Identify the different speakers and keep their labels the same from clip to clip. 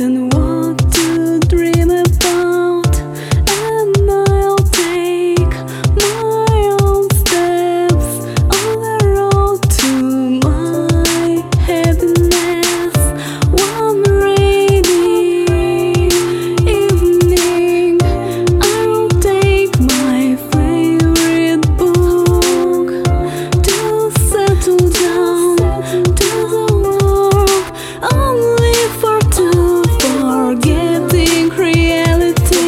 Speaker 1: than what to dream about, and I'll take my own steps on the road to my happiness. One rainy evening, I will take my favorite book to settle down to the world, only for to forgetting reality.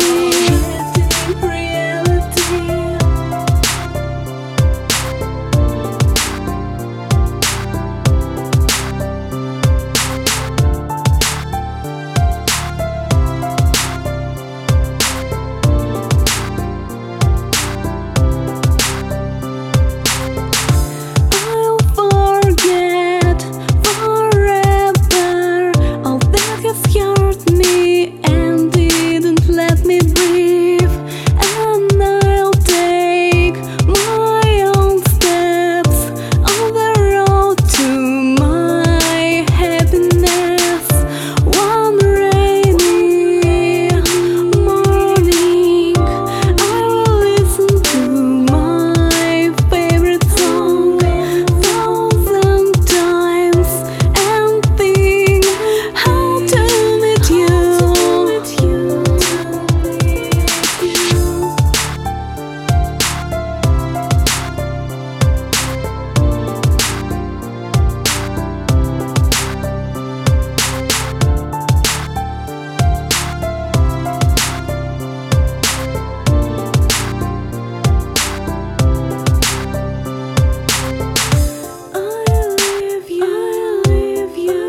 Speaker 1: I'll forget forever all that has hurt me and didn't let me breathe, and I'll take my own steps on the road to my happiness. One rainy morning, I will listen to my favorite song 1,000 times and think how to meet you. I'll leave you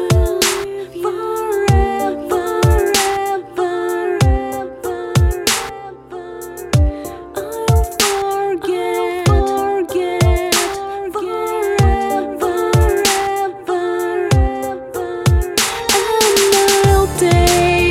Speaker 1: forever. I'll forget forever, and I'll take